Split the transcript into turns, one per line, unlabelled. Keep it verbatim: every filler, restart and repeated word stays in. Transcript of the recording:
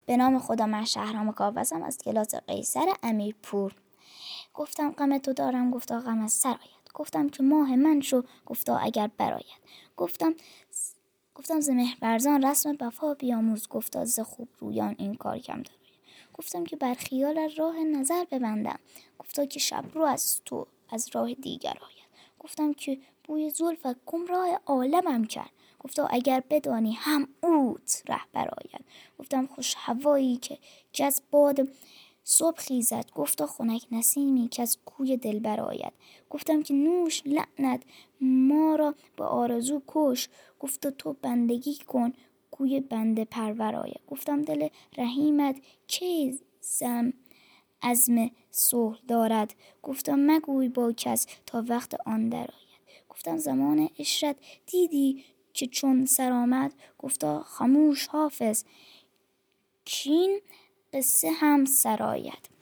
به نام خدا من شهرام کاوزم از کلاس قیصر امیرپور. گفتم غم تو دارم، گفتا غم از سر آید. گفتم که ماه من شو، گفتا اگر برآید. گفتم گفتم ز مهرورزان رسم وفا بیاموز، گفتا ز خوب رویان این کار کم دارد. گفتم که بر خیال راه نظر ببندم، گفتا که شب رو از تو از راه دیگر آید. گفتم که بوی زلفت گمراه عالمم کرد، گفتا اگر بدانی هم اوت رهبر آید. گفتم خوش هوایی که از باد صبح خیزد، گفتا خنک نسیمی که از کوی دلبر آید. گفتم که نوش لعنت ما را به آرزو کش، گفتا تو بندگی کن کوی بنده پرور آید. گفتم دل رحیمت کی زم عزم صلح دارد، گفتم مگوی با کس تا وقت آن در آید. گفتم زمان عشرت دیدی که چون سر آمد، گفتا خاموش حافظ کین قصه هم سر آید.